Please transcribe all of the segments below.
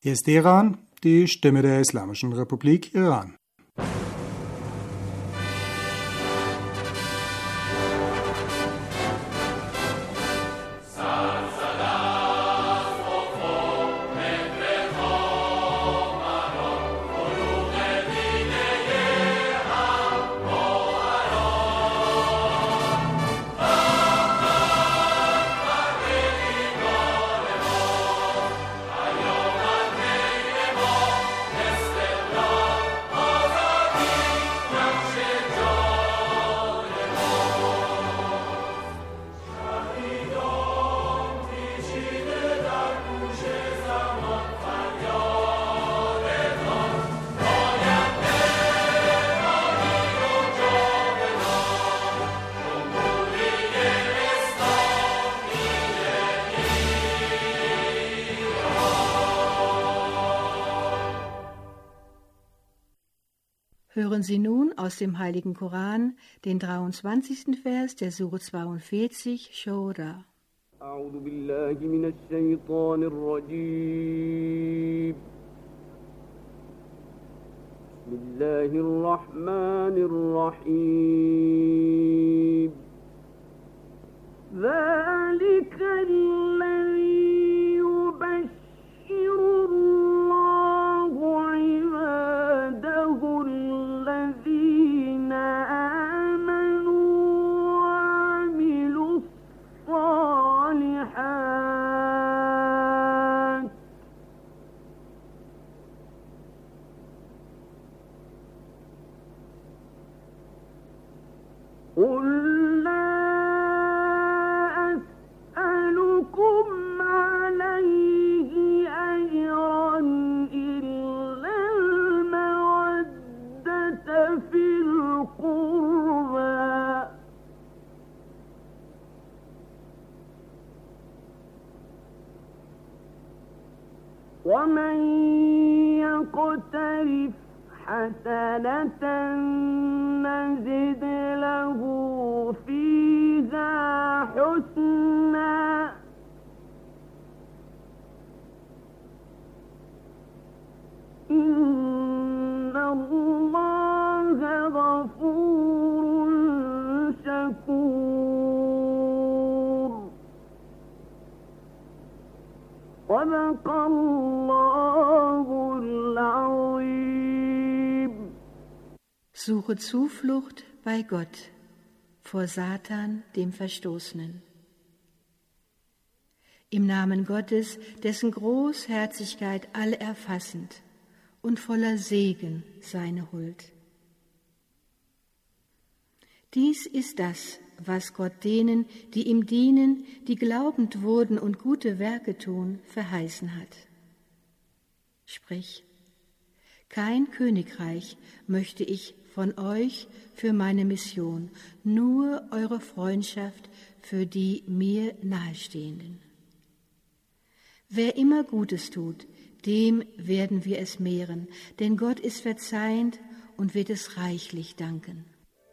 Hier ist Iran, die Stimme der Islamischen Republik Iran. Hören Sie nun aus dem Heiligen Koran den 23. Vers der Sure 42, Shura. أعوذ بالله من الشيطان الرجيم بسم الله الرحمن الرحيم ذلك الذي يبشر الله عباده الذين آمنوا وعملوا الصالحات قل لا أسألكم عليه أجرا إلا المودة في القربى ومن يقترف حسنة نزد له فيها حسنا إن الله غفور شكور صدق الله العظيم. Suche Zuflucht bei Gott vor Satan, dem Verstoßenen. Im Namen Gottes, dessen Großherzigkeit allerfassend und voller Segen seine Huld. Dies ist das, was Gott denen, die ihm dienen, die glaubend wurden und gute Werke tun, verheißen hat. Sprich, kein Königreich möchte ich von euch für meine Mission, nur eure Freundschaft für die mir Nahestehenden. Wer immer Gutes tut, dem werden wir es mehren, denn Gott ist verzeihend und wird es reichlich danken.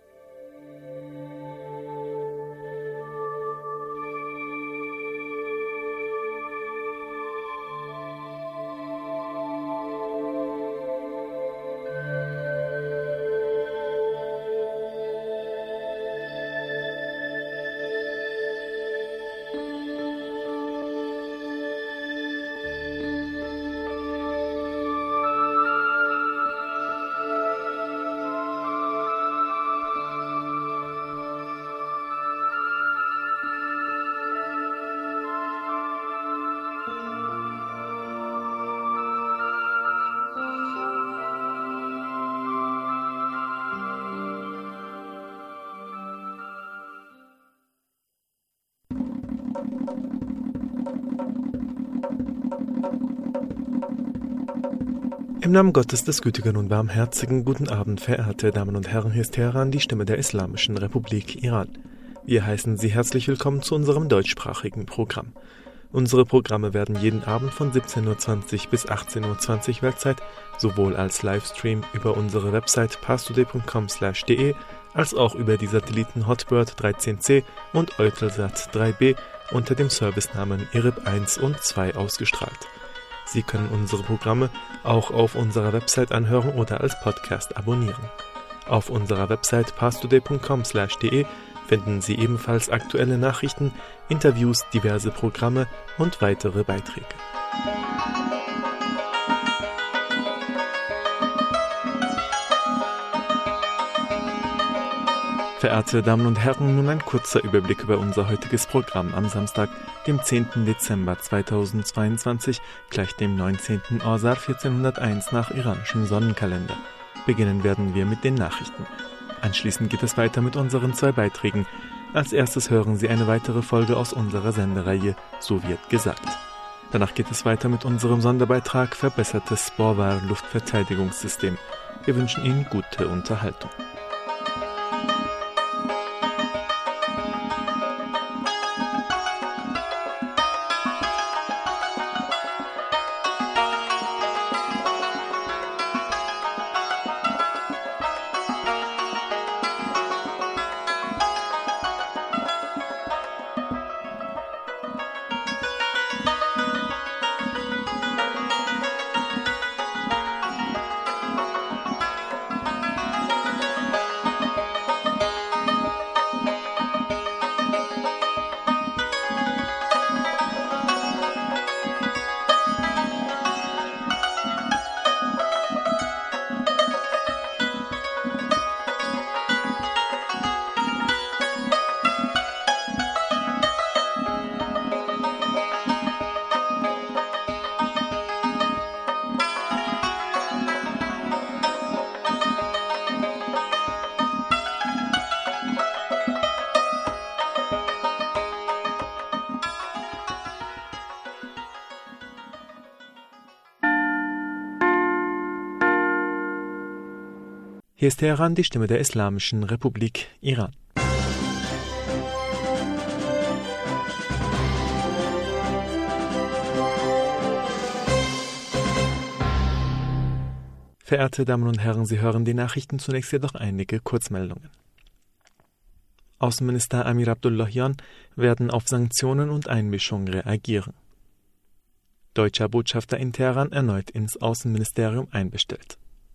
Im Namen Gottes des Gütigen und Barmherzigen, guten Abend, verehrte Damen und Herren, hier ist Teheran, die Stimme der Islamischen Republik Iran. Wir heißen Sie herzlich willkommen zu unserem deutschsprachigen Programm. Unsere Programme werden jeden Abend von 17:20 bis 18:20 Weltzeit sowohl als Livestream über unsere Website parstoday.com/de als auch über die Satelliten Hotbird 13C und Eutelsat 3B unter dem Servicenamen IRIB 1 und 2 ausgestrahlt. Sie können unsere Programme auch auf unserer Website anhören oder als Podcast abonnieren. Auf unserer Website parstoday.com/de finden Sie ebenfalls aktuelle Nachrichten, Interviews, diverse Programme und weitere Beiträge. Verehrte Damen und Herren, nun ein kurzer Überblick über unser heutiges Programm am Samstag, dem 10. Dezember 2022, gleich dem 19. Awsar 1401 nach iranischem Sonnenkalender. Beginnen werden wir mit den Nachrichten. Anschließend geht es weiter mit unseren 2 Beiträgen. Als erstes hören Sie eine weitere Folge aus unserer Sendereihe So wird gesagt. Danach geht es weiter mit unserem Sonderbeitrag Verbessertes Borvar-Luftverteidigungssystem. Wir wünschen Ihnen gute Unterhaltung. Hier ist Teheran, die Stimme der Islamischen Republik Iran. Verehrte Damen und Herren, Sie hören die Nachrichten, zunächst jedoch einige Kurzmeldungen. Außenminister Amir Abdullahian werden auf Sanktionen und Einmischung reagieren. Deutscher Botschafter in Teheran erneut ins Außenministerium einbestellt.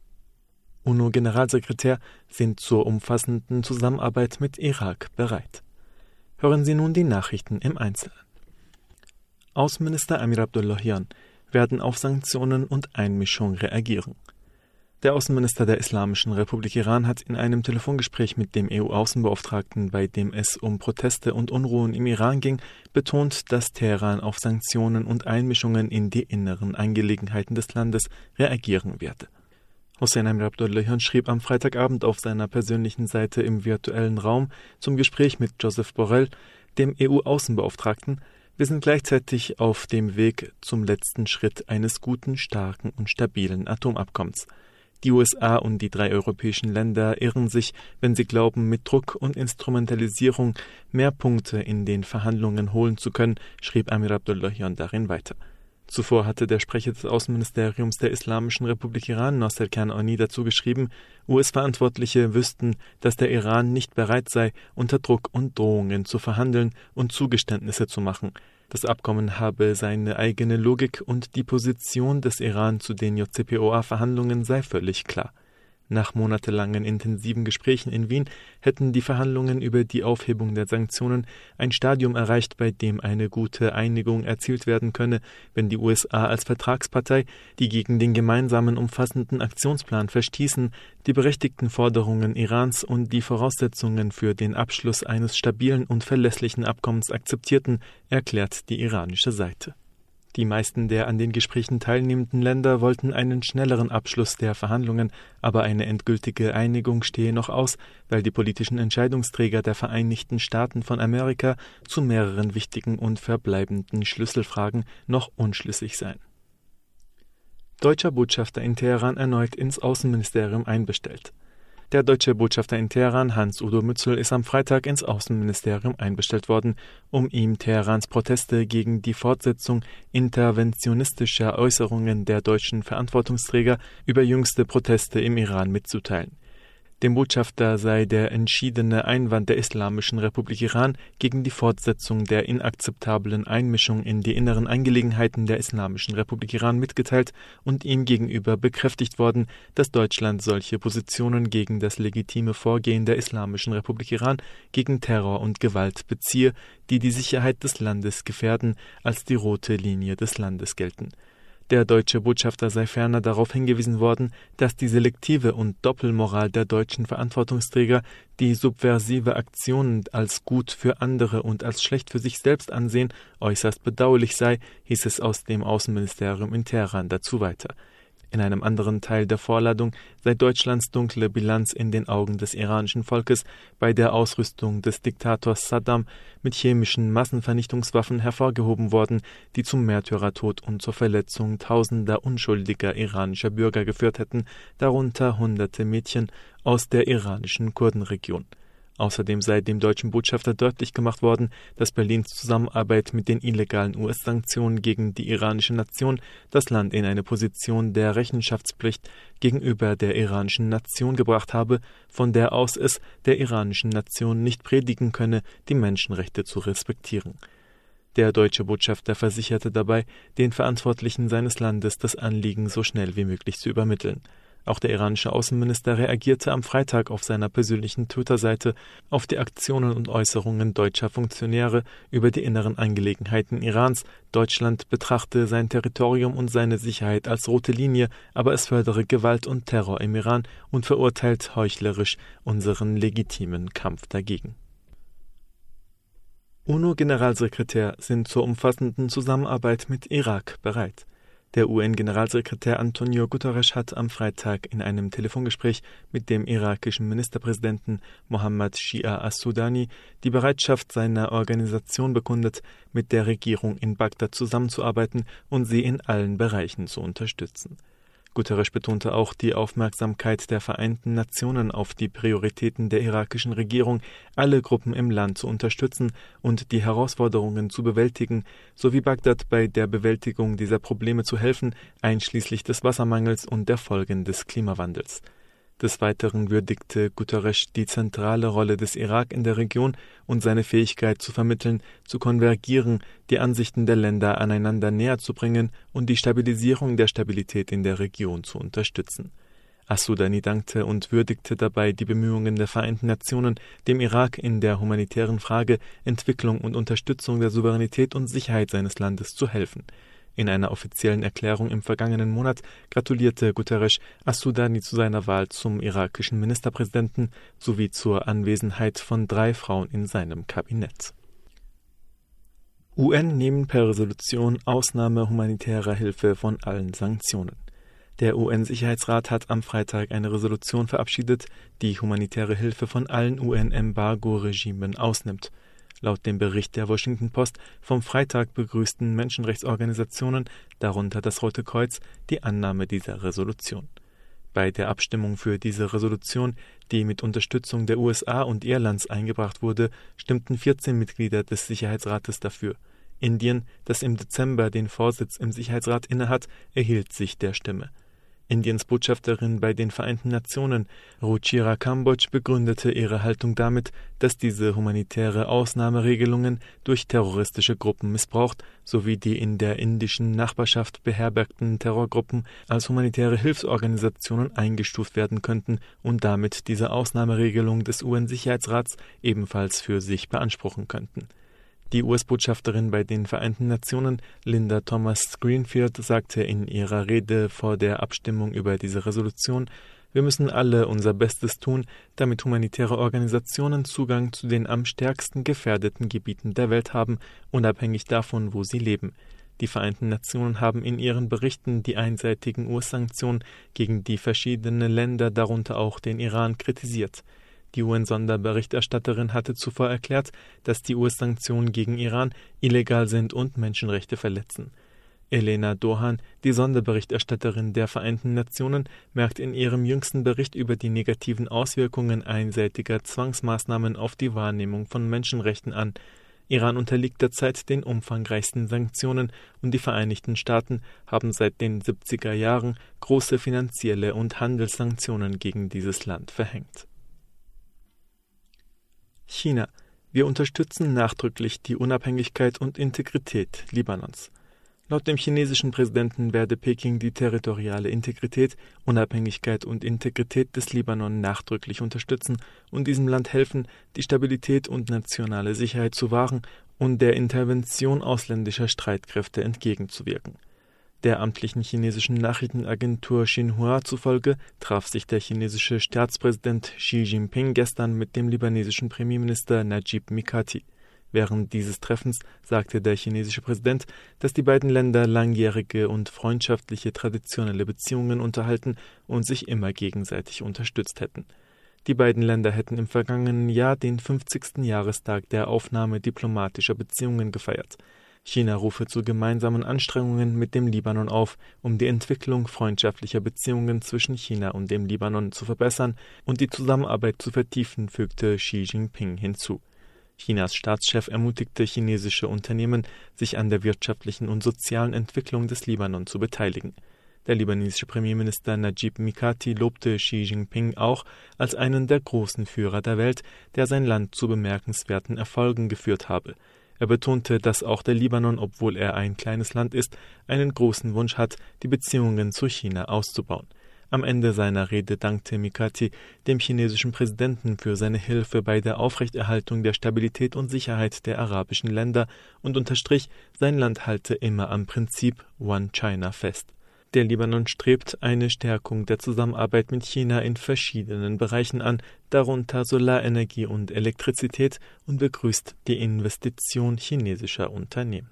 UNO-Generalsekretär sind zur umfassenden Zusammenarbeit mit Irak bereit. Hören Sie nun die Nachrichten im Einzelnen. Außenminister Amir Abdullahian werden auf Sanktionen und Einmischung reagieren. Der Außenminister der Islamischen Republik Iran hat in einem Telefongespräch mit dem EU-Außenbeauftragten, bei dem es um Proteste und Unruhen im Iran ging, betont, dass Teheran auf Sanktionen und Einmischungen in die inneren Angelegenheiten des Landes reagieren werde. Hossein Amir Abdullahian schrieb am Freitagabend auf seiner persönlichen Seite im virtuellen Raum zum Gespräch mit Joseph Borrell, dem EU-Außenbeauftragten: Wir sind gleichzeitig auf dem Weg zum letzten Schritt eines guten, starken und stabilen Atomabkommens. Die USA und die 3 europäischen Länder irren sich, wenn sie glauben, mit Druck und Instrumentalisierung mehr Punkte in den Verhandlungen holen zu können, schrieb Amir Abdullahian darin weiter. Zuvor hatte der Sprecher des Außenministeriums der Islamischen Republik Iran, Nasser Kanani, dazu geschrieben, US-Verantwortliche wüssten, dass der Iran nicht bereit sei, unter Druck und Drohungen zu verhandeln und Zugeständnisse zu machen. Das Abkommen habe seine eigene Logik und die Position des Iran zu den JCPOA-Verhandlungen sei völlig klar. Nach monatelangen intensiven Gesprächen in Wien hätten die Verhandlungen über die Aufhebung der Sanktionen ein Stadium erreicht, bei dem eine gute Einigung erzielt werden könne, wenn die USA als Vertragspartei, die gegen den gemeinsamen umfassenden Aktionsplan verstießen, die berechtigten Forderungen Irans und die Voraussetzungen für den Abschluss eines stabilen und verlässlichen Abkommens akzeptierten, erklärt die iranische Seite. Die meisten der an den Gesprächen teilnehmenden Länder wollten einen schnelleren Abschluss der Verhandlungen, aber eine endgültige Einigung stehe noch aus, weil die politischen Entscheidungsträger der Vereinigten Staaten von Amerika zu mehreren wichtigen und verbleibenden Schlüsselfragen noch unschlüssig seien. Deutscher Botschafter in Teheran erneut ins Außenministerium einbestellt. Der deutsche Botschafter in Teheran, Hans-Udo Mützel, ist am Freitag ins Außenministerium einbestellt worden, um ihm Teherans Proteste gegen die Fortsetzung interventionistischer Äußerungen der deutschen Verantwortungsträger über jüngste Proteste im Iran mitzuteilen. Dem Botschafter sei der entschiedene Einwand der Islamischen Republik Iran gegen die Fortsetzung der inakzeptablen Einmischung in die inneren Angelegenheiten der Islamischen Republik Iran mitgeteilt und ihm gegenüber bekräftigt worden, dass Deutschland solche Positionen gegen das legitime Vorgehen der Islamischen Republik Iran gegen Terror und Gewalt beziehe, die die Sicherheit des Landes gefährden, als die rote Linie des Landes gelten. Der deutsche Botschafter sei ferner darauf hingewiesen worden, dass die selektive und Doppelmoral der deutschen Verantwortungsträger, die subversive Aktionen als gut für andere und als schlecht für sich selbst ansehen, äußerst bedauerlich sei, hieß es aus dem Außenministerium in Teheran dazu weiter. In einem anderen Teil der Vorladung sei Deutschlands dunkle Bilanz in den Augen des iranischen Volkes bei der Ausrüstung des Diktators Saddam mit chemischen Massenvernichtungswaffen hervorgehoben worden, die zum Märtyrertod und zur Verletzung tausender unschuldiger iranischer Bürger geführt hätten, darunter hunderte Mädchen aus der iranischen Kurdenregion. Außerdem sei dem deutschen Botschafter deutlich gemacht worden, dass Berlins Zusammenarbeit mit den illegalen US-Sanktionen gegen die iranische Nation das Land in eine Position der Rechenschaftspflicht gegenüber der iranischen Nation gebracht habe, von der aus es der iranischen Nation nicht predigen könne, die Menschenrechte zu respektieren. Der deutsche Botschafter versicherte dabei, den Verantwortlichen seines Landes das Anliegen so schnell wie möglich zu übermitteln. Auch der iranische Außenminister reagierte am Freitag auf seiner persönlichen Twitter-Seite auf die Aktionen und Äußerungen deutscher Funktionäre über die inneren Angelegenheiten Irans. Deutschland betrachte sein Territorium und seine Sicherheit als rote Linie, aber es fördere Gewalt und Terror im Iran und verurteilt heuchlerisch unseren legitimen Kampf dagegen. UNO-Generalsekretär sind zur umfassenden Zusammenarbeit mit Irak bereit. Der UN-Generalsekretär Antonio Guterres hat am Freitag in einem Telefongespräch mit dem irakischen Ministerpräsidenten Mohammad Shia as-Sudani die Bereitschaft seiner Organisation bekundet, mit der Regierung in Bagdad zusammenzuarbeiten und sie in allen Bereichen zu unterstützen. Guterres betonte auch die Aufmerksamkeit der Vereinten Nationen auf die Prioritäten der irakischen Regierung, alle Gruppen im Land zu unterstützen und die Herausforderungen zu bewältigen, sowie Bagdad bei der Bewältigung dieser Probleme zu helfen, einschließlich des Wassermangels und der Folgen des Klimawandels. Des Weiteren würdigte Guterres die zentrale Rolle des Irak in der Region und seine Fähigkeit zu vermitteln, zu konvergieren, die Ansichten der Länder aneinander näher zu bringen und die Stabilisierung der Stabilität in der Region zu unterstützen. As-Sudani dankte und würdigte dabei die Bemühungen der Vereinten Nationen, dem Irak in der humanitären Frage, Entwicklung und Unterstützung der Souveränität und Sicherheit seines Landes zu helfen. In einer offiziellen Erklärung im vergangenen Monat gratulierte Guterres As-Sudani zu seiner Wahl zum irakischen Ministerpräsidenten sowie zur Anwesenheit von 3 Frauen in seinem Kabinett. UN nehmen per Resolution Ausnahme humanitärer Hilfe von allen Sanktionen. Der UN-Sicherheitsrat hat am Freitag eine Resolution verabschiedet, die humanitäre Hilfe von allen UN-Embargo-Regimen ausnimmt. Laut dem Bericht der Washington Post vom Freitag begrüßten Menschenrechtsorganisationen, darunter das Rote Kreuz, die Annahme dieser Resolution. Bei der Abstimmung für diese Resolution, die mit Unterstützung der USA und Irlands eingebracht wurde, stimmten 14 Mitglieder des Sicherheitsrates dafür. Indien, das im Dezember den Vorsitz im Sicherheitsrat innehat, erhielt sich der Stimme. Indiens Botschafterin bei den Vereinten Nationen, Ruchira Kambodge, begründete ihre Haltung damit, dass diese humanitäre Ausnahmeregelungen durch terroristische Gruppen missbraucht, sowie die in der indischen Nachbarschaft beherbergten Terrorgruppen als humanitäre Hilfsorganisationen eingestuft werden könnten und damit diese Ausnahmeregelung des UN-Sicherheitsrats ebenfalls für sich beanspruchen könnten. Die US-Botschafterin bei den Vereinten Nationen, Linda Thomas-Greenfield, sagte in ihrer Rede vor der Abstimmung über diese Resolution: Wir müssen alle unser Bestes tun, damit humanitäre Organisationen Zugang zu den am stärksten gefährdeten Gebieten der Welt haben, unabhängig davon, wo sie leben. Die Vereinten Nationen haben in ihren Berichten die einseitigen US-Sanktionen gegen die verschiedenen Länder, darunter auch den Iran, kritisiert. Die UN-Sonderberichterstatterin hatte zuvor erklärt, dass die US-Sanktionen gegen Iran illegal sind und Menschenrechte verletzen. Elena Dohan, die Sonderberichterstatterin der Vereinten Nationen, merkt in ihrem jüngsten Bericht über die negativen Auswirkungen einseitiger Zwangsmaßnahmen auf die Wahrnehmung von Menschenrechten an. Iran unterliegt derzeit den umfangreichsten Sanktionen und die Vereinigten Staaten haben seit den 70er Jahren große finanzielle und Handelssanktionen gegen dieses Land verhängt. China. Wir unterstützen nachdrücklich die Unabhängigkeit und Integrität Libanons. Laut dem chinesischen Präsidenten werde Peking die territoriale Integrität, Unabhängigkeit und Integrität des Libanon nachdrücklich unterstützen und diesem Land helfen, die Stabilität und nationale Sicherheit zu wahren und der Intervention ausländischer Streitkräfte entgegenzuwirken. Der amtlichen chinesischen Nachrichtenagentur Xinhua zufolge traf sich der chinesische Staatspräsident Xi Jinping gestern mit dem libanesischen Premierminister Najib Mikati. Während dieses Treffens sagte der chinesische Präsident, dass die beiden Länder langjährige und freundschaftliche traditionelle Beziehungen unterhalten und sich immer gegenseitig unterstützt hätten. Die beiden Länder hätten im vergangenen Jahr den 50. Jahrestag der Aufnahme diplomatischer Beziehungen gefeiert. China rufe zu gemeinsamen Anstrengungen mit dem Libanon auf, um die Entwicklung freundschaftlicher Beziehungen zwischen China und dem Libanon zu verbessern und die Zusammenarbeit zu vertiefen, fügte Xi Jinping hinzu. Chinas Staatschef ermutigte chinesische Unternehmen, sich an der wirtschaftlichen und sozialen Entwicklung des Libanon zu beteiligen. Der libanesische Premierminister Najib Mikati lobte Xi Jinping auch als einen der großen Führer der Welt, der sein Land zu bemerkenswerten Erfolgen geführt habe. Er betonte, dass auch der Libanon, obwohl er ein kleines Land ist, einen großen Wunsch hat, die Beziehungen zu China auszubauen. Am Ende seiner Rede dankte Mikati dem chinesischen Präsidenten für seine Hilfe bei der Aufrechterhaltung der Stabilität und Sicherheit der arabischen Länder und unterstrich, sein Land halte immer am Prinzip One China fest. Der Libanon strebt eine Stärkung der Zusammenarbeit mit China in verschiedenen Bereichen an, darunter Solarenergie und Elektrizität, und begrüßt die Investition chinesischer Unternehmen.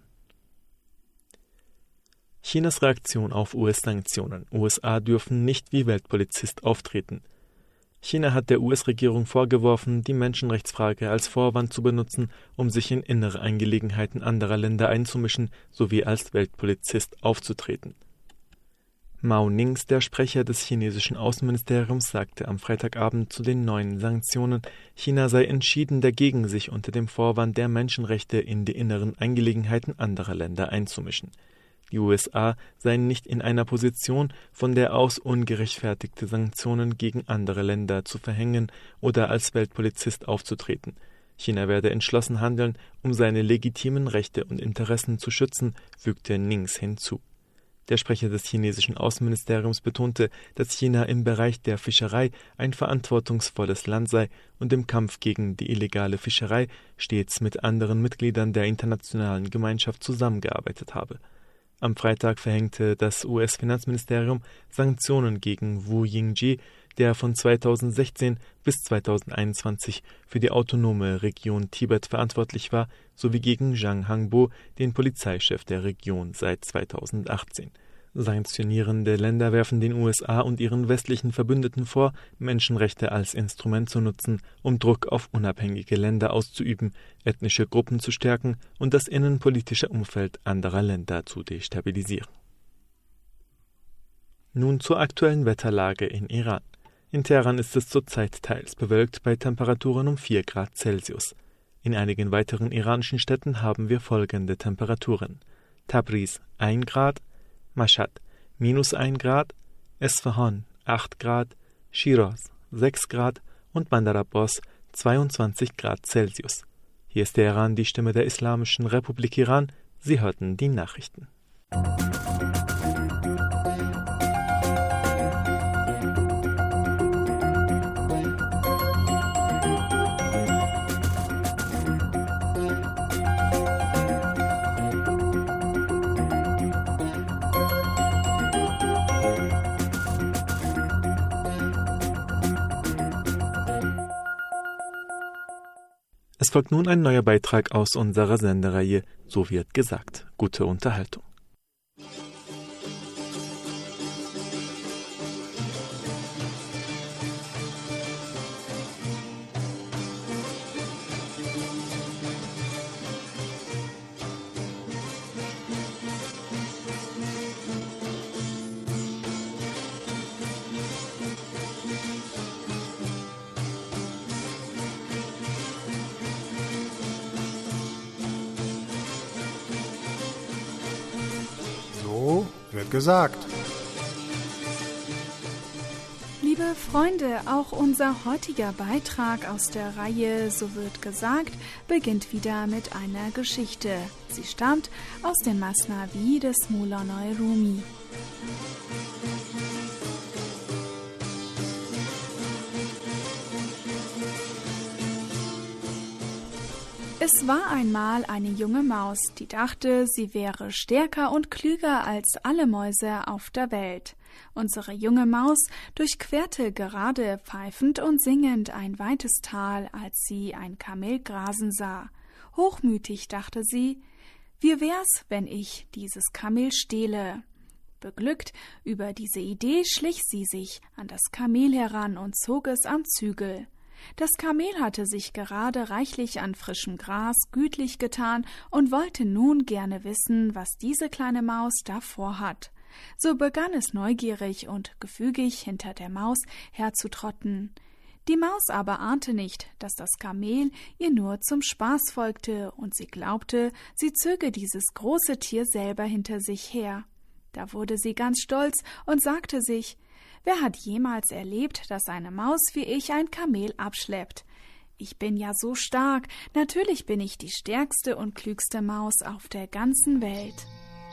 Chinas Reaktion auf US-Sanktionen. USA dürfen nicht wie Weltpolizist auftreten. China hat der US-Regierung vorgeworfen, die Menschenrechtsfrage als Vorwand zu benutzen, um sich in innere Angelegenheiten anderer Länder einzumischen sowie als Weltpolizist aufzutreten. Mao Nings, der Sprecher des chinesischen Außenministeriums, sagte am Freitagabend zu den neuen Sanktionen, China sei entschieden dagegen, sich unter dem Vorwand der Menschenrechte in die inneren Angelegenheiten anderer Länder einzumischen. Die USA seien nicht in einer Position, von der aus ungerechtfertigte Sanktionen gegen andere Länder zu verhängen oder als Weltpolizist aufzutreten. China werde entschlossen handeln, um seine legitimen Rechte und Interessen zu schützen, fügte Nings hinzu. Der Sprecher des chinesischen Außenministeriums betonte, dass China im Bereich der Fischerei ein verantwortungsvolles Land sei und im Kampf gegen die illegale Fischerei stets mit anderen Mitgliedern der internationalen Gemeinschaft zusammengearbeitet habe. Am Freitag verhängte das US-Finanzministerium Sanktionen gegen Wu Yingji, der von 2016 bis 2021 für die autonome Region Tibet verantwortlich war, sowie gegen Zhang Hangbo, den Polizeichef der Region seit 2018. Sanktionierende Länder werfen den USA und ihren westlichen Verbündeten vor, Menschenrechte als Instrument zu nutzen, um Druck auf unabhängige Länder auszuüben, ethnische Gruppen zu stärken und das innenpolitische Umfeld anderer Länder zu destabilisieren. Nun zur aktuellen Wetterlage in Iran. In Teheran ist es zurzeit teils bewölkt bei Temperaturen um 4 Grad Celsius. In einigen weiteren iranischen Städten haben wir folgende Temperaturen: Tabriz 1 Grad, Mashhad -1 Grad, Esfahan 8 Grad, Shiraz 6 Grad und Bandar Abbas 22 Grad Celsius. Hier ist Teheran, die Stimme der Islamischen Republik Iran. Sie hörten die Nachrichten. Es folgt nun ein neuer Beitrag aus unserer Sendereihe So wird gesagt. Gute Unterhaltung. gesagt. Liebe Freunde, auch unser heutiger Beitrag aus der Reihe So wird gesagt beginnt wieder mit einer Geschichte. Sie stammt aus dem Masnavi des Maulanā Rumi. Es war einmal eine junge Maus, die dachte, sie wäre stärker und klüger als alle Mäuse auf der Welt. Unsere junge Maus durchquerte gerade pfeifend und singend ein weites Tal, als sie ein Kamel grasen sah. Hochmütig dachte sie, wie wär's, wenn ich dieses Kamel stehle? Beglückt über diese Idee schlich sie sich an das Kamel heran und zog es am Zügel. Das Kamel hatte sich gerade reichlich an frischem Gras gütlich getan und wollte nun gerne wissen, was diese kleine Maus da vorhat. So begann es neugierig und gefügig hinter der Maus herzutrotten. Die Maus aber ahnte nicht, dass das Kamel ihr nur zum Spaß folgte, und sie glaubte, sie zöge dieses große Tier selber hinter sich her. Da wurde sie ganz stolz und sagte sich, wer hat jemals erlebt, dass eine Maus wie ich ein Kamel abschleppt? Ich bin ja so stark, natürlich bin ich die stärkste und klügste Maus auf der ganzen Welt.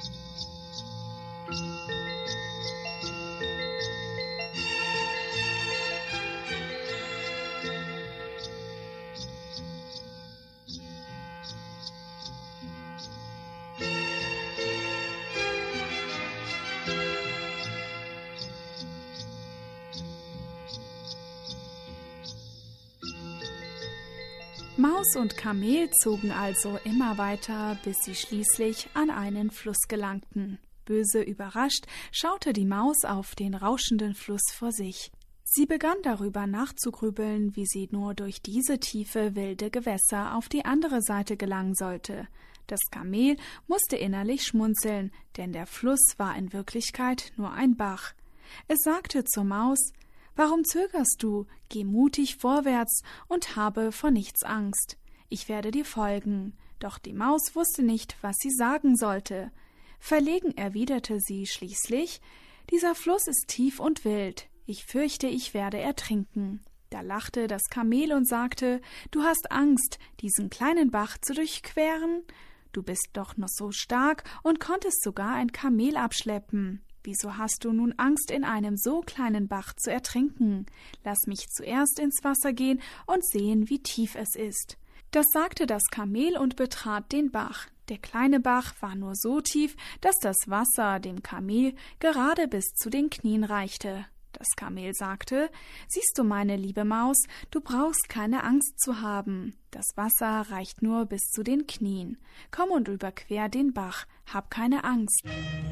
Maus und Kamel zogen also immer weiter, bis sie schließlich an einen Fluss gelangten. Böse überrascht schaute die Maus auf den rauschenden Fluss vor sich. Sie begann darüber nachzugrübeln, wie sie nur durch diese tiefe, wilde Gewässer auf die andere Seite gelangen sollte. Das Kamel musste innerlich schmunzeln, denn der Fluss war in Wirklichkeit nur ein Bach. Es sagte zur Maus, »Warum zögerst du? Geh mutig vorwärts und habe vor nichts Angst. Ich werde dir folgen.« Doch die Maus wusste nicht, was sie sagen sollte. Verlegen erwiderte sie schließlich, »Dieser Fluss ist tief und wild. Ich fürchte, ich werde ertrinken.« Da lachte das Kamel und sagte, »Du hast Angst, diesen kleinen Bach zu durchqueren? Du bist doch noch so stark und konntest sogar ein Kamel abschleppen. Wieso hast du nun Angst, in einem so kleinen Bach zu ertrinken? Lass mich zuerst ins Wasser gehen und sehen, wie tief es ist.« Das sagte das Kamel und betrat den Bach. Der kleine Bach war nur so tief, dass das Wasser dem Kamel gerade bis zu den Knien reichte. Das Kamel sagte, »Siehst du, meine liebe Maus, du brauchst keine Angst zu haben. Das Wasser reicht nur bis zu den Knien. Komm und überquer den Bach, hab keine Angst.«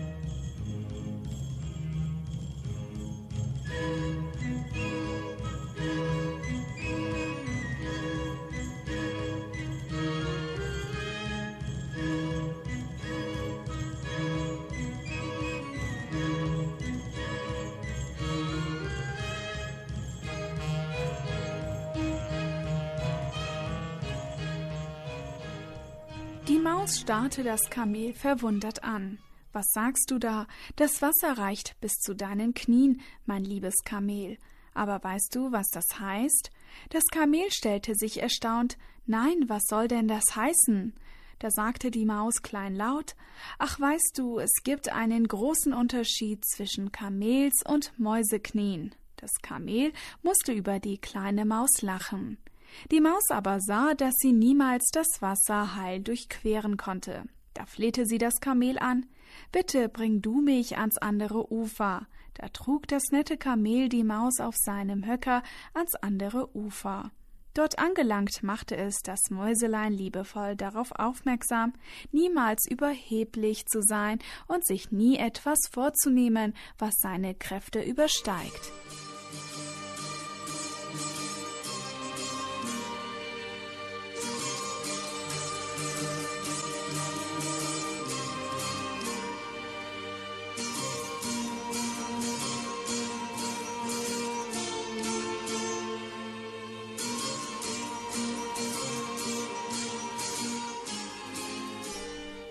Die Maus starrte das Kamel verwundert an. »Was sagst du da? Das Wasser reicht bis zu deinen Knien, mein liebes Kamel. Aber weißt du, was das heißt?« Das Kamel stellte sich erstaunt. »Nein, was soll denn das heißen?« Da sagte die Maus kleinlaut, »Ach, weißt du, es gibt einen großen Unterschied zwischen Kamels und Mäuseknien.« Das Kamel musste über die kleine Maus lachen. Die Maus aber sah, dass sie niemals das Wasser heil durchqueren konnte. Da flehte sie das Kamel an, »Bitte bring du mich ans andere Ufer.« Da trug das nette Kamel die Maus auf seinem Höcker ans andere Ufer. Dort angelangt machte es das Mäuselein liebevoll darauf aufmerksam, niemals überheblich zu sein und sich nie etwas vorzunehmen, was seine Kräfte übersteigt.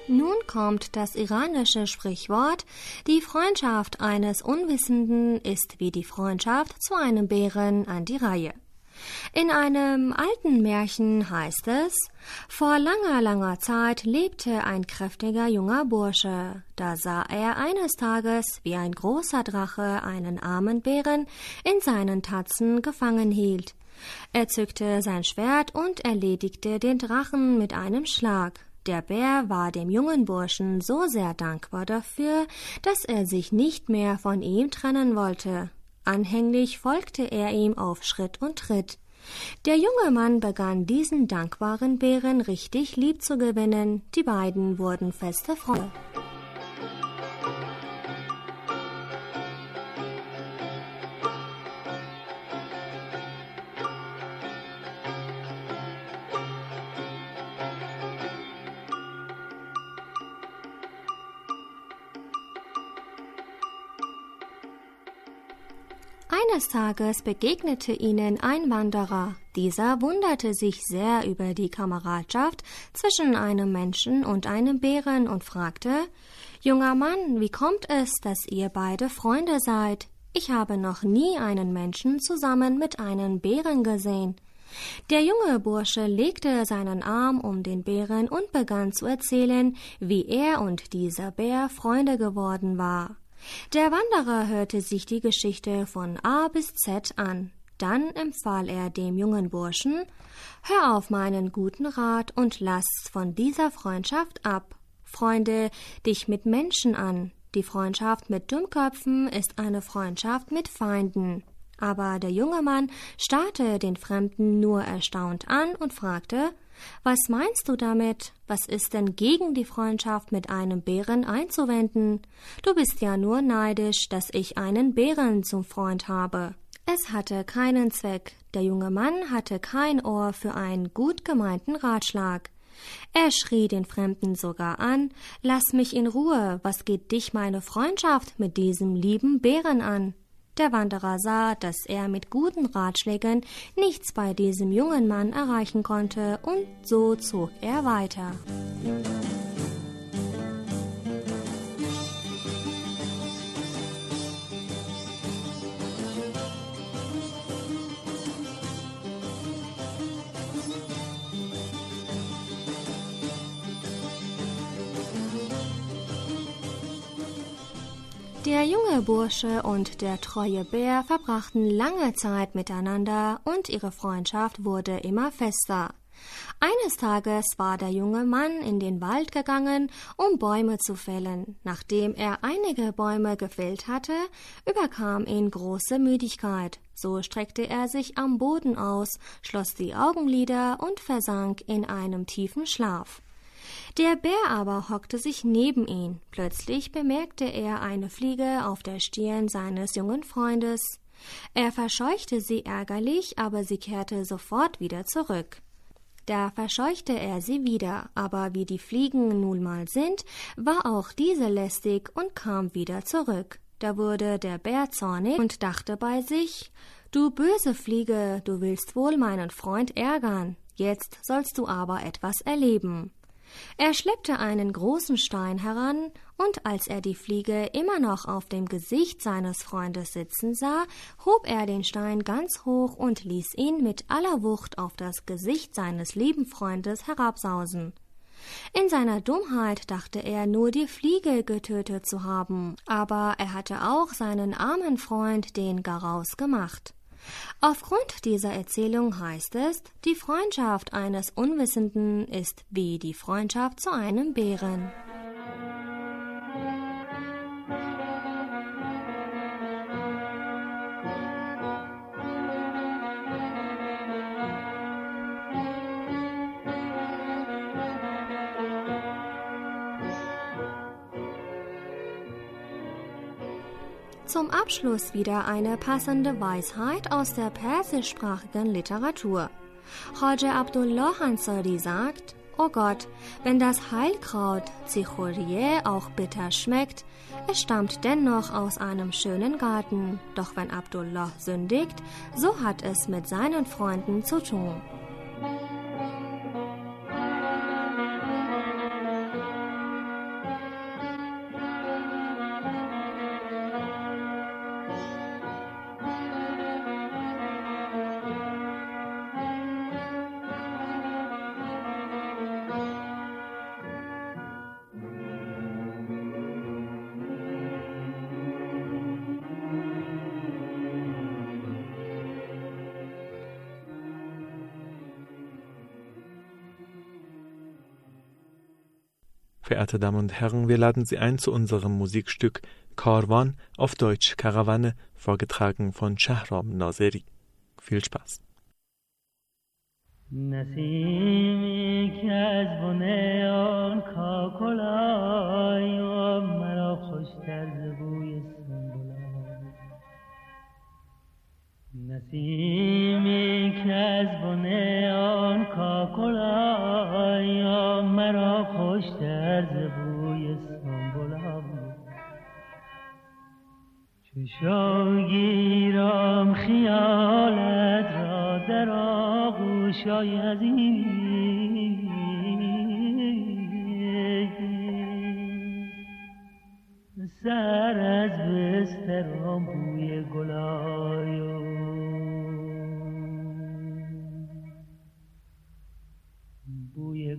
Nun kommt das iranische Sprichwort, die Freundschaft eines Unwissenden ist wie die Freundschaft zu einem Bären an die Reihe. In einem alten Märchen heißt es, vor langer, langer Zeit lebte ein kräftiger junger Bursche. Da sah er eines Tages, wie ein großer Drache einen armen Bären in seinen Tatzen gefangen hielt. Er zückte sein Schwert und erledigte den Drachen mit einem Schlag. Der Bär war dem jungen Burschen so sehr dankbar dafür, dass er sich nicht mehr von ihm trennen wollte. Anhänglich folgte er ihm auf Schritt und Tritt. Der junge Mann begann diesen dankbaren Bären richtig lieb zu gewinnen. Die beiden wurden feste Freunde. Eines Tages begegnete ihnen ein Wanderer. Dieser wunderte sich sehr über die Kameradschaft zwischen einem Menschen und einem Bären und fragte: »Junger Mann, wie kommt es, dass ihr beide Freunde seid? Ich habe noch nie einen Menschen zusammen mit einem Bären gesehen.« Der junge Bursche legte seinen Arm um den Bären und begann zu erzählen, wie er und dieser Bär Freunde geworden war. Der Wanderer hörte sich die Geschichte von A bis Z an. Dann empfahl er dem jungen Burschen: »Hör auf meinen guten Rat und lass von dieser Freundschaft ab. Freunde dich mit Menschen an. Die Freundschaft mit Dummköpfen ist eine Freundschaft mit Feinden.« Aber der junge Mann starrte den Fremden nur erstaunt an und fragte: »Was meinst du damit? Was ist denn gegen die Freundschaft mit einem Bären einzuwenden? Du bist ja nur neidisch, dass ich einen Bären zum Freund habe.« Es hatte keinen Zweck. Der junge Mann hatte kein Ohr für einen gut gemeinten Ratschlag. Er schrie den Fremden sogar an: »Lass mich in Ruhe, was geht dich meine Freundschaft mit diesem lieben Bären an?« Der Wanderer sah, dass er mit guten Ratschlägen nichts bei diesem jungen Mann erreichen konnte, und so zog er weiter. Der junge Bursche und der treue Bär verbrachten lange Zeit miteinander und ihre Freundschaft wurde immer fester. Eines Tages war der junge Mann in den Wald gegangen, um Bäume zu fällen. Nachdem er einige Bäume gefällt hatte, überkam ihn große Müdigkeit. So streckte er sich am Boden aus, schloss die Augenlider und versank in einem tiefen Schlaf. Der Bär aber hockte sich neben ihn. Plötzlich bemerkte er eine Fliege auf der Stirn seines jungen Freundes. Er verscheuchte sie ärgerlich, aber sie kehrte sofort wieder zurück. Da verscheuchte er sie wieder, aber wie die Fliegen nun mal sind, war auch diese lästig und kam wieder zurück. Da wurde der Bär zornig und dachte bei sich: »Du böse Fliege, du willst wohl meinen Freund ärgern. Jetzt sollst du aber etwas erleben.« Er schleppte einen großen Stein heran, und als er die Fliege immer noch auf dem Gesicht seines Freundes sitzen sah, hob er den Stein ganz hoch und ließ ihn mit aller Wucht auf das Gesicht seines lieben Freundes herabsausen. In seiner Dummheit dachte er nur, die Fliege getötet zu haben, aber er hatte auch seinen armen Freund den Garaus gemacht. Aufgrund dieser Erzählung heißt es, die Freundschaft eines Unwissenden ist wie die Freundschaft zu einem Bären. Zum Abschluss wieder eine passende Weisheit aus der persischsprachigen Literatur. Haja Abdullah Ansari sagt: »O Gott, wenn das Heilkraut Zichoriye auch bitter schmeckt, es stammt dennoch aus einem schönen Garten. Doch wenn Abdullah sündigt, so hat es mit seinen Freunden zu tun.« Verehrte Damen und Herren, wir laden Sie ein zu unserem Musikstück Karwan, auf Deutsch Karawane, vorgetragen von Shahram Nazeri. Viel Spaß. نسیمی که از بنه آن کاکلای مرا خوشتر ز بوی سنبلای نسیمی که از بنه آن کاکلای مرا خوشتر ز بوی سنبلای چشاگیرم خیالت را در آغوش عزیز سر از بسترم بوی گلای بوی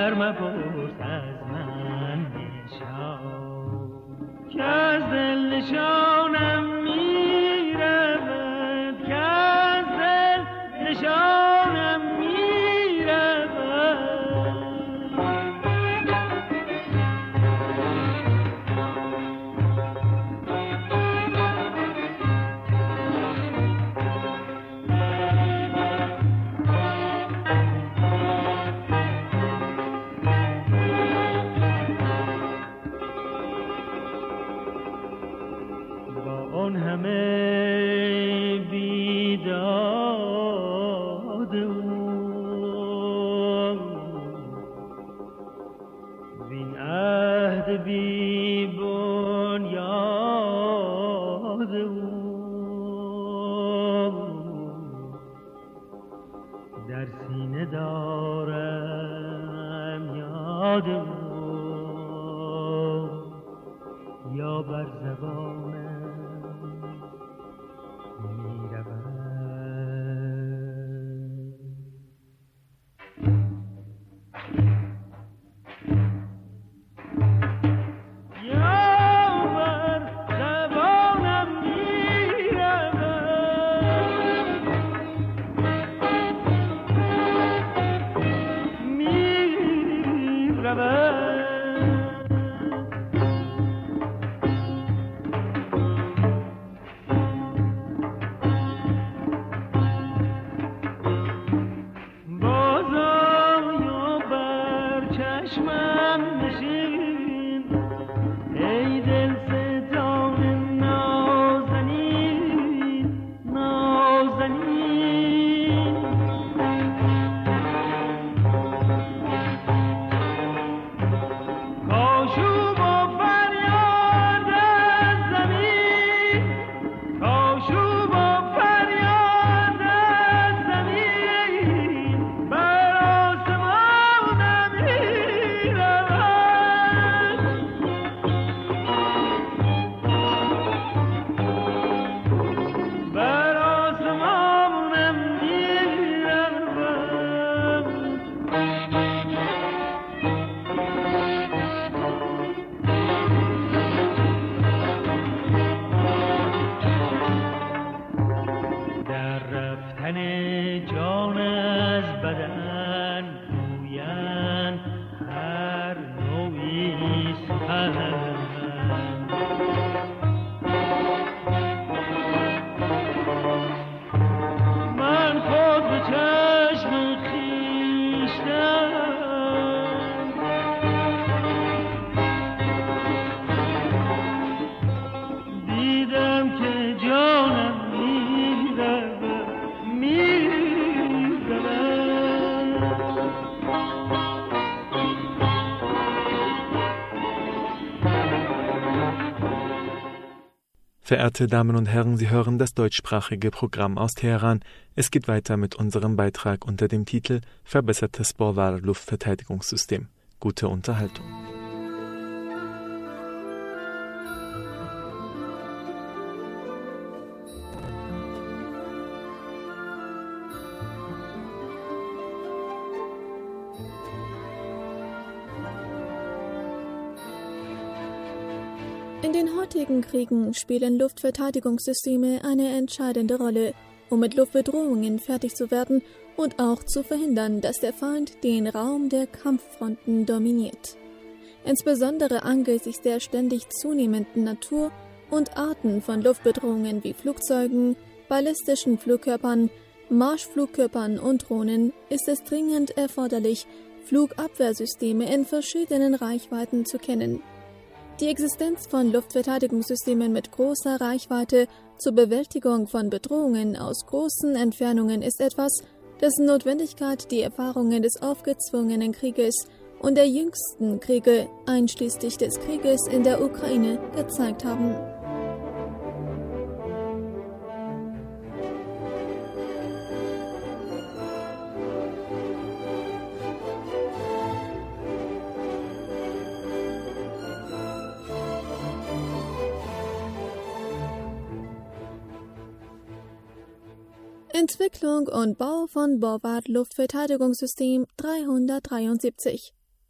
دیگر مپرس از من نشان که از دل نشانم میرود که از دل نشانم در سینه دارم یاد او یا بر زبانم می رود. Verehrte Damen und Herren, Sie hören das deutschsprachige Programm aus Teheran. Es geht weiter mit unserem Beitrag unter dem Titel Verbessertes Borvar-Luftverteidigungssystem. Gute Unterhaltung. In den heutigen Kriegen spielen Luftverteidigungssysteme eine entscheidende Rolle, um mit Luftbedrohungen fertig zu werden und auch zu verhindern, dass der Feind den Raum der Kampffronten dominiert. Insbesondere angesichts der ständig zunehmenden Natur und Arten von Luftbedrohungen wie Flugzeugen, ballistischen Flugkörpern, Marschflugkörpern und Drohnen ist es dringend erforderlich, Flugabwehrsysteme in verschiedenen Reichweiten zu kennen. Die Existenz von Luftverteidigungssystemen mit großer Reichweite zur Bewältigung von Bedrohungen aus großen Entfernungen ist etwas, dessen Notwendigkeit die Erfahrungen des aufgezwungenen Krieges und der jüngsten Kriege, einschließlich des Krieges in der Ukraine, gezeigt haben. Entwicklung und Bau von Borvar-Luftverteidigungssystem 373.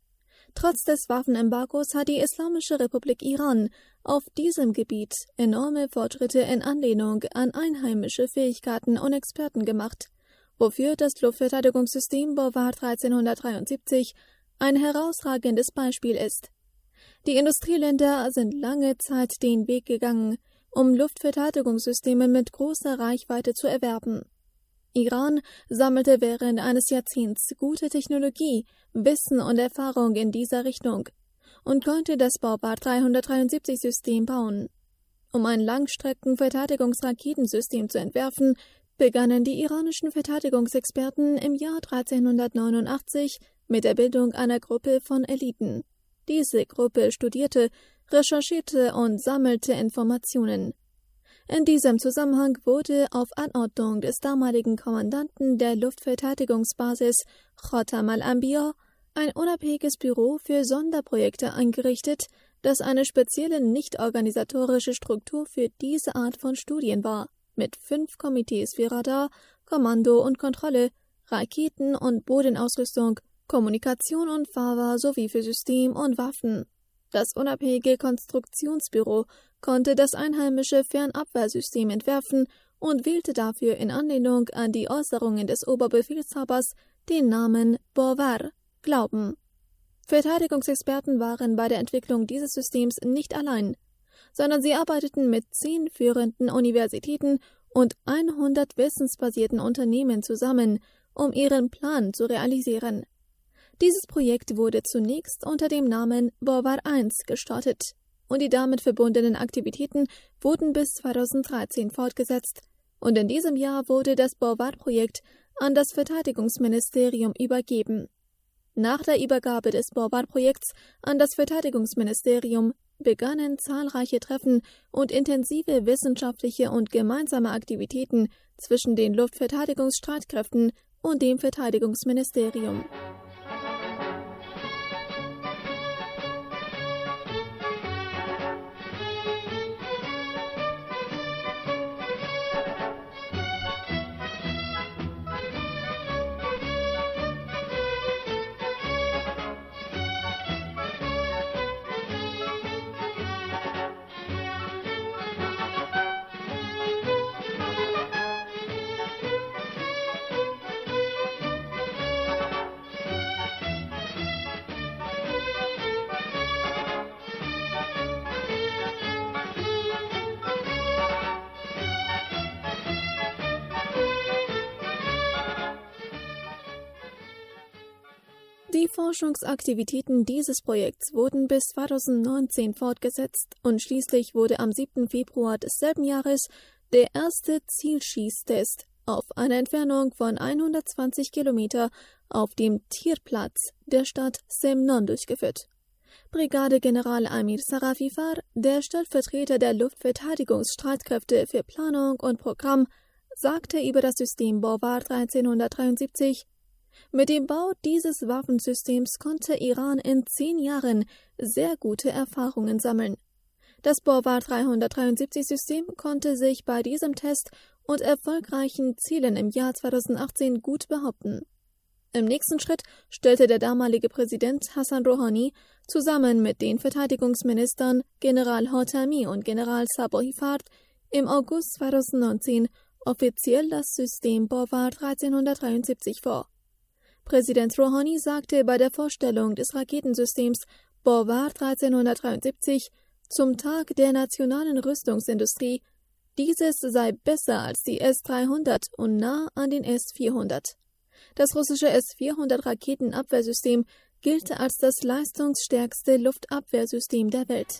Trotz des Waffenembargos hat die Islamische Republik Iran auf diesem Gebiet enorme Fortschritte in Anlehnung an einheimische Fähigkeiten und Experten gemacht, wofür das Luftverteidigungssystem Bovar 1373 ein herausragendes Beispiel ist. Die Industrieländer sind lange Zeit den Weg gegangen, um Luftverteidigungssysteme mit großer Reichweite zu erwerben. Iran sammelte während eines Jahrzehnts gute Technologie, Wissen und Erfahrung in dieser Richtung und konnte das Bovar 373-System bauen. Um ein Langstrecken-Verteidigungsraketensystem zu entwerfen, begannen die iranischen Verteidigungsexperten im Jahr 1389 mit der Bildung einer Gruppe von Eliten. Diese Gruppe studierte, recherchierte und sammelte Informationen. In diesem Zusammenhang wurde auf Anordnung des damaligen Kommandanten der Luftverteidigungsbasis Khatam al-Anbiya ein unabhängiges Büro für Sonderprojekte eingerichtet, das eine spezielle nicht-organisatorische Struktur für diese Art von Studien war, mit 5 Komitees für Radar, Kommando und Kontrolle, Raketen- und Bodenausrüstung, Kommunikation und Fahrer sowie für System und Waffen. Das unabhängige Konstruktionsbüro konnte das einheimische Fernabwehrsystem entwerfen und wählte dafür in Anlehnung an die Äußerungen des Oberbefehlshabers den Namen Bovar, Glauben. Verteidigungsexperten waren bei der Entwicklung dieses Systems nicht allein, sondern sie arbeiteten mit 10 führenden Universitäten und 100 wissensbasierten Unternehmen zusammen, um ihren Plan zu realisieren. Dieses Projekt wurde zunächst unter dem Namen Bovar 1 gestartet und die damit verbundenen Aktivitäten wurden bis 2013 fortgesetzt und in diesem Jahr wurde das Bovar-Projekt an das Verteidigungsministerium übergeben. Nach der Übergabe des Bovar-Projekts an das Verteidigungsministerium begannen zahlreiche Treffen und intensive wissenschaftliche und gemeinsame Aktivitäten zwischen den Luftverteidigungsstreitkräften und dem Verteidigungsministerium. Die Forschungsaktivitäten dieses Projekts wurden bis 2019 fortgesetzt und schließlich wurde am 7. Februar desselben Jahres der erste Zielschießtest auf einer Entfernung von 120 Kilometer auf dem Tierplatz der Stadt Semnon durchgeführt. Brigadegeneral Amir Sarafifar, der Stellvertreter der Luftverteidigungsstreitkräfte für Planung und Programm, sagte über das System Bovar 1373: Mit dem Bau dieses Waffensystems konnte Iran in 10 Jahren sehr gute Erfahrungen sammeln. Das Bovar 373-System konnte sich bei diesem Test und erfolgreichen Zielen im Jahr 2018 gut behaupten. Im nächsten Schritt stellte der damalige Präsident Hassan Rouhani zusammen mit den Verteidigungsministern General Khatami und General Sabohifard im August 2019 offiziell das System Bovar 1373 vor. Präsident Rouhani sagte bei der Vorstellung des Raketensystems Bovar 1373 zum Tag der nationalen Rüstungsindustrie, dieses sei besser als die S-300 und nah an den S-400. Das russische S-400 Raketenabwehrsystem gilt als das leistungsstärkste Luftabwehrsystem der Welt.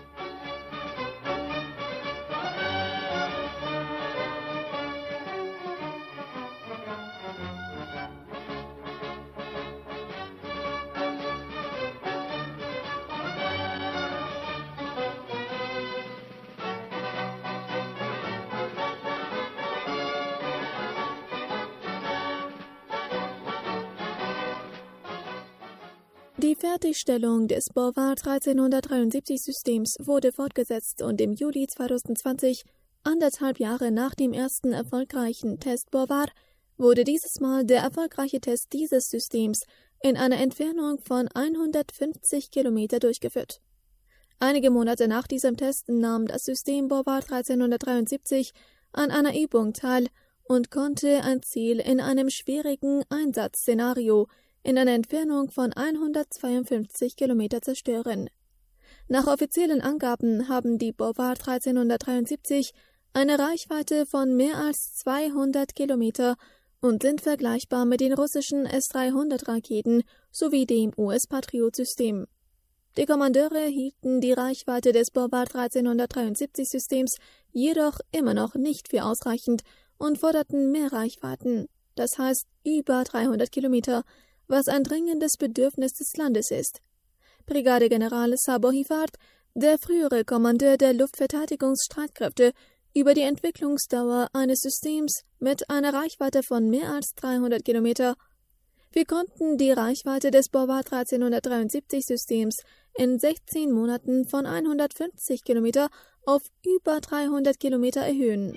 Die Fertigstellung des Bovar 1373-Systems wurde fortgesetzt und im Juli 2020, 1,5 Jahre nach dem ersten erfolgreichen Test Bovar, wurde dieses Mal der erfolgreiche Test dieses Systems in einer Entfernung von 150 Kilometer durchgeführt. Einige Monate nach diesem Test nahm das System Borbard 1373 an einer Übung teil und konnte ein Ziel in einem schwierigen Einsatzszenario in einer Entfernung von 152 Kilometer zerstören. Nach offiziellen Angaben haben die Borbard 1373 eine Reichweite von mehr als 200 Kilometer und sind vergleichbar mit den russischen S-300-Raketen sowie dem US-Patriot-System. Die Kommandeure hielten die Reichweite des Borbard 1373-Systems jedoch immer noch nicht für ausreichend und forderten mehr Reichweiten, das heißt über 300 Kilometer, was ein dringendes Bedürfnis des Landes ist. Brigadegeneral Sabo Hifard, der frühere Kommandeur der Luftverteidigungsstreitkräfte, über die Entwicklungsdauer eines Systems mit einer Reichweite von mehr als 300 Kilometer. Wir konnten die Reichweite des Borbard 1373-Systems in 16 Monaten von 150 Kilometer auf über 300 Kilometer erhöhen.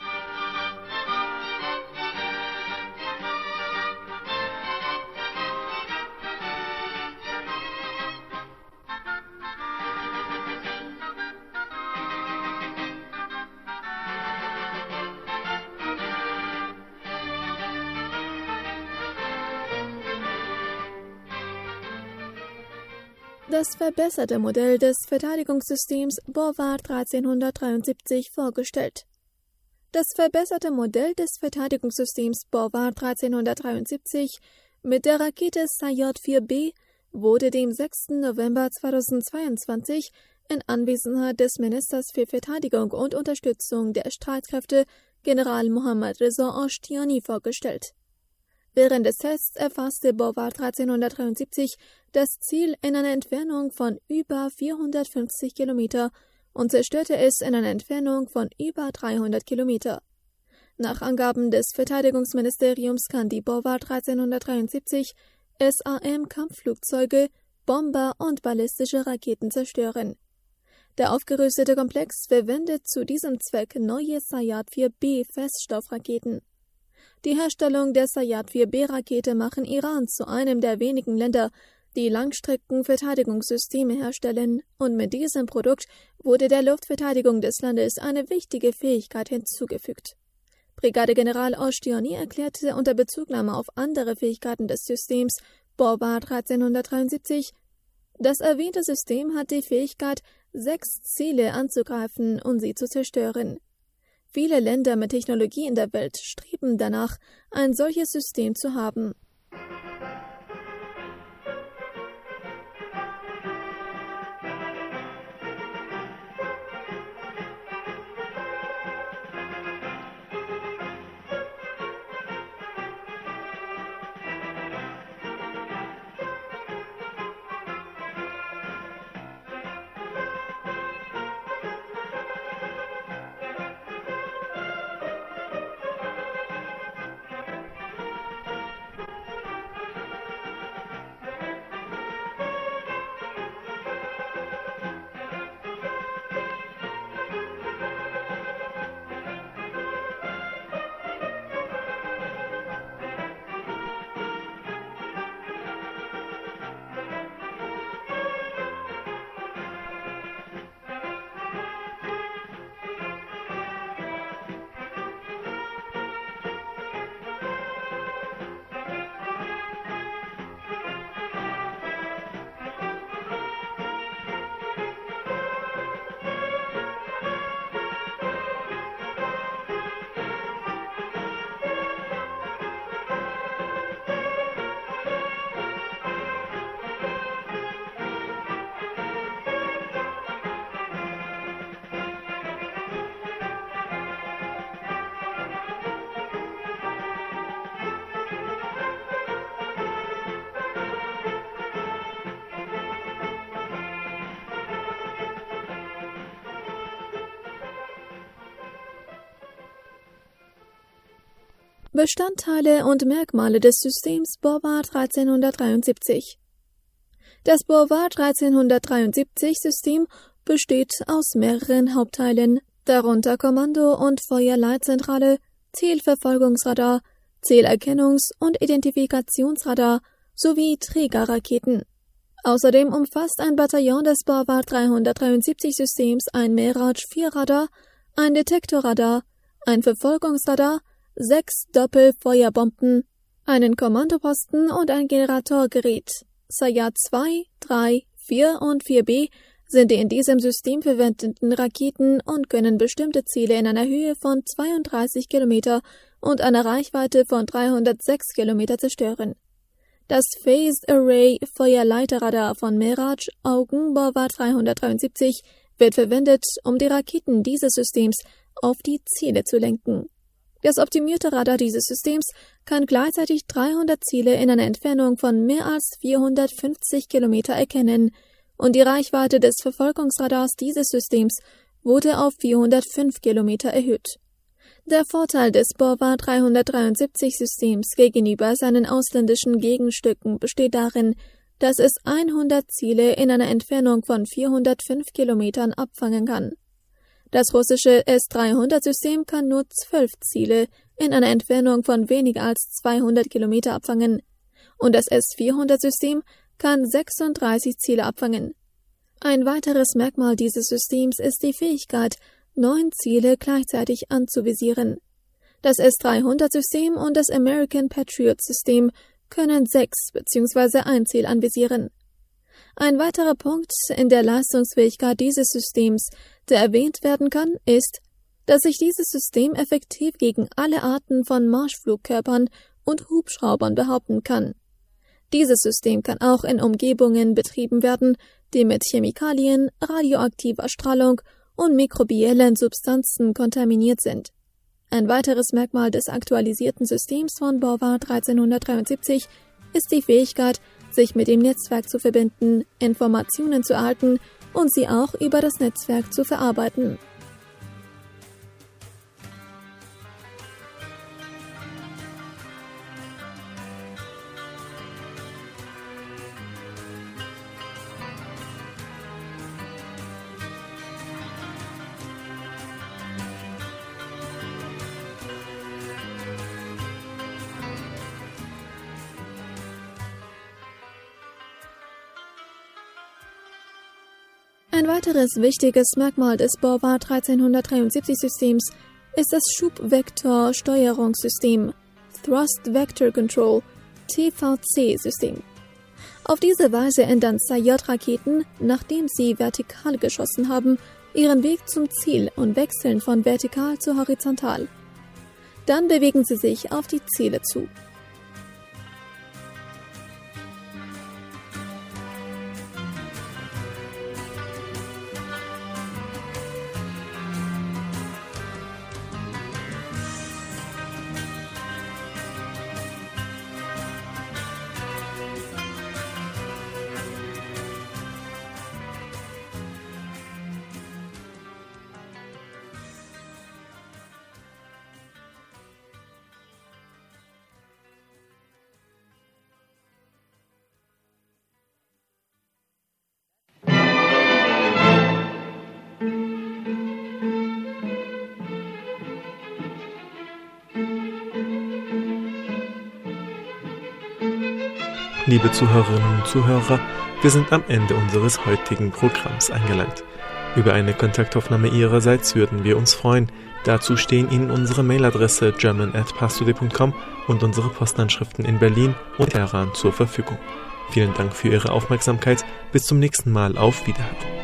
Das verbesserte Modell des Verteidigungssystems Borbard 1373 vorgestellt. Das verbesserte Modell des Verteidigungssystems Borbard 1373 mit der Rakete Sayad-4B wurde dem 6. November 2022 in Anwesenheit des Ministers für Verteidigung und Unterstützung der Streitkräfte, General Mohammad Reza Ashtiani, vorgestellt. Während des Tests erfasste Borbard 1373 das Ziel in einer Entfernung von über 450 Kilometer und zerstörte es in einer Entfernung von über 300 Kilometer. Nach Angaben des Verteidigungsministeriums kann die Borbard 1373 SAM-Kampfflugzeuge, Bomber und ballistische Raketen zerstören. Der aufgerüstete Komplex verwendet zu diesem Zweck neue Sayad-4B-Feststoffraketen. Die Herstellung der Sayad-4B-Rakete machen Iran zu einem der wenigen Länder, die Langstreckenverteidigungssysteme herstellen, und mit diesem Produkt wurde der Luftverteidigung des Landes eine wichtige Fähigkeit hinzugefügt. Brigadegeneral Ashtiani erklärte unter Bezugnahme auf andere Fähigkeiten des Systems Borbard 1373, das erwähnte System hat die Fähigkeit, 6 Ziele anzugreifen und sie zu zerstören. Viele Länder mit Technologie in der Welt streben danach, ein solches System zu haben. Bestandteile und Merkmale des Systems Borbard 1373. Das Borbard 1373-System besteht aus mehreren Hauptteilen, darunter Kommando- und Feuerleitzentrale, Zielverfolgungsradar, Zielerkennungs- und Identifikationsradar, sowie Trägerraketen. Außerdem umfasst ein Bataillon des Borvat 373-Systems ein Mirage-4-Radar, ein Detektorradar, ein Verfolgungsradar, 6 Doppelfeuerbomben, einen Kommandoposten und ein Generatorgerät. Sayyad 2, 3, 4 und 4B sind die in diesem System verwendeten Raketen und können bestimmte Ziele in einer Höhe von 32 Kilometer und einer Reichweite von 306 Kilometer zerstören. Das Phased Array Feuerleiterradar von Mirage Augen Borvat 373 wird verwendet, um die Raketen dieses Systems auf die Ziele zu lenken. Das optimierte Radar dieses Systems kann gleichzeitig 300 Ziele in einer Entfernung von mehr als 450 Kilometer erkennen und die Reichweite des Verfolgungsradars dieses Systems wurde auf 405 Kilometer erhöht. Der Vorteil des Borvat 373-Systems gegenüber seinen ausländischen Gegenstücken besteht darin, dass es 100 Ziele in einer Entfernung von 405 Kilometern abfangen kann. Das russische S-300-System kann nur 12 Ziele in einer Entfernung von weniger als 200 Kilometer abfangen und das S-400-System kann 36 Ziele abfangen. Ein weiteres Merkmal dieses Systems ist die Fähigkeit, 9 Ziele gleichzeitig anzuvisieren. Das S-300-System und das American Patriot-System können 6 bzw. ein Ziel anvisieren. Ein weiterer Punkt in der Leistungsfähigkeit dieses Systems, der erwähnt werden kann, ist, dass sich dieses System effektiv gegen alle Arten von Marschflugkörpern und Hubschraubern behaupten kann. Dieses System kann auch in Umgebungen betrieben werden, die mit Chemikalien, radioaktiver Strahlung und mikrobiellen Substanzen kontaminiert sind. Ein weiteres Merkmal des aktualisierten Systems von Borvat 1373 ist die Fähigkeit, sich mit dem Netzwerk zu verbinden, Informationen zu erhalten und sie auch über das Netzwerk zu verarbeiten. Ein weiteres wichtiges Merkmal des Borvat 1373-Systems ist das Schubvektor-Steuerungssystem, Thrust Vector Control, TVC-System. Auf diese Weise ändern Sayyad-Raketen, nachdem sie vertikal geschossen haben, ihren Weg zum Ziel und wechseln von vertikal zu horizontal. Dann bewegen sie sich auf die Ziele zu. Liebe Zuhörerinnen und Zuhörer, wir sind am Ende unseres heutigen Programms angelangt. Über eine Kontaktaufnahme Ihrerseits würden wir uns freuen. Dazu stehen Ihnen unsere Mailadresse german@pastorday.com und unsere Postanschriften in Berlin und Teheran zur Verfügung. Vielen Dank für Ihre Aufmerksamkeit. Bis zum nächsten Mal. Auf Wiederhören.